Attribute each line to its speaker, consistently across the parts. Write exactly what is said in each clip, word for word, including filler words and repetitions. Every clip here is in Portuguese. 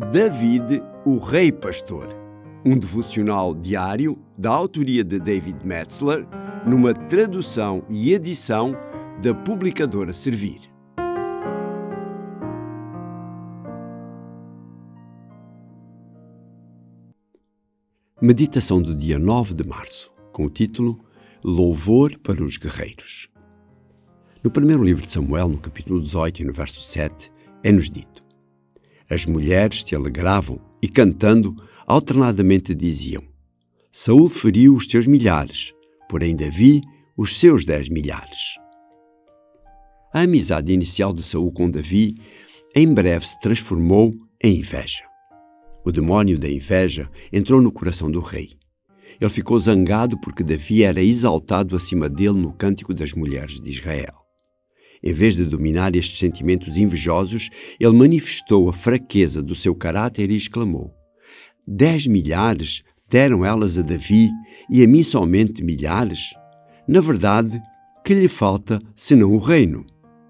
Speaker 1: David, o Rei Pastor, um devocional diário da autoria de David Metzler, numa tradução e edição da publicadora Servir. Meditação do dia nove de março, com o título Louvor para os Guerreiros. No primeiro livro de Samuel, no capítulo dezoito e no verso sete, é-nos dito: as mulheres se alegravam e, cantando, alternadamente diziam: Saul feriu os teus milhares, porém Davi os seus dez milhares. A amizade inicial de Saul com Davi em breve se transformou em inveja. O demónio da inveja entrou no coração do rei. Ele ficou zangado porque Davi era exaltado acima dele no cântico das mulheres de Israel. Em vez de dominar estes sentimentos invejosos, ele manifestou a fraqueza do seu caráter e exclamou: Dez milhares deram elas a Davi e a mim somente milhares? Na verdade, que lhe falta senão o reino?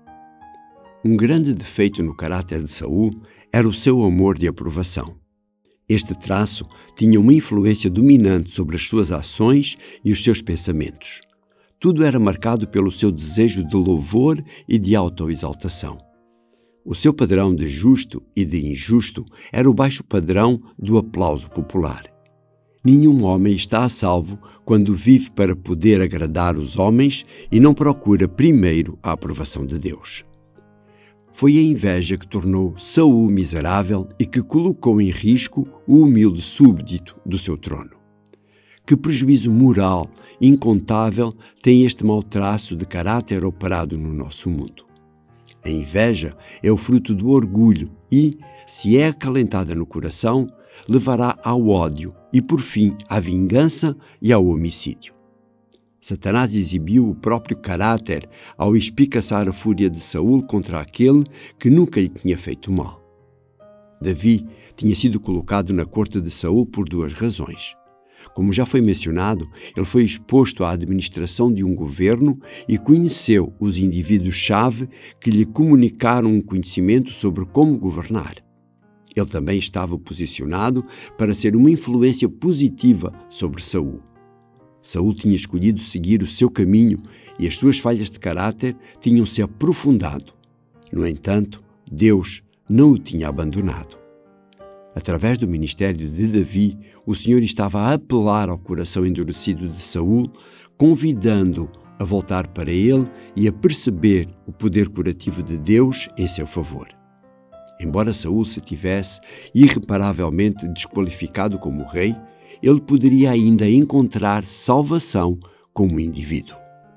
Speaker 1: Um grande defeito no caráter de Saul era o seu amor de aprovação. Este traço tinha uma influência dominante sobre as suas ações e os seus pensamentos. Tudo era marcado pelo seu desejo de louvor e de autoexaltação. O seu padrão de justo e de injusto era o baixo padrão do aplauso popular. Nenhum homem está a salvo quando vive para poder agradar os homens e não procura primeiro a aprovação de Deus. Foi a inveja que tornou Saul miserável e que colocou em risco o humilde súbdito do seu trono. Que prejuízo moral incontável tem este mau traço de caráter operado no nosso mundo. A inveja é o fruto do orgulho e, se é acalentada no coração, levará ao ódio e, por fim, à vingança e ao homicídio. Satanás exibiu o próprio caráter ao espicaçar a fúria de Saul contra aquele que nunca lhe tinha feito mal. Davi tinha sido colocado na corte de Saul por duas razões. Como já foi mencionado, ele foi exposto à administração de um governo e conheceu os indivíduos-chave que lhe comunicaram um conhecimento sobre como governar. Ele também estava posicionado para ser uma influência positiva sobre Saul. Saul tinha escolhido seguir o seu caminho e as suas falhas de caráter tinham se aprofundado. No entanto, Deus não o tinha abandonado. Através do ministério de Davi, o Senhor estava a apelar ao coração endurecido de Saul, convidando-o a voltar para ele e a perceber o poder curativo de Deus em seu favor. Embora Saul se tivesse irreparavelmente desqualificado como rei, ele poderia ainda encontrar salvação como indivíduo.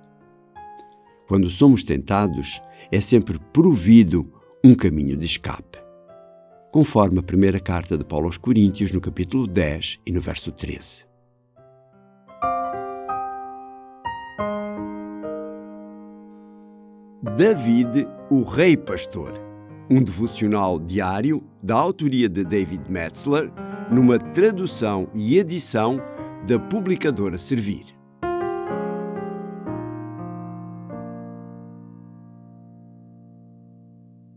Speaker 1: Quando somos tentados, é sempre provido um caminho de escape, conforme a primeira carta de Paulo aos Coríntios, no capítulo dez e no verso treze. David, o Rei Pastor, um devocional diário da autoria de David Metzler, numa tradução e edição da publicadora Servir.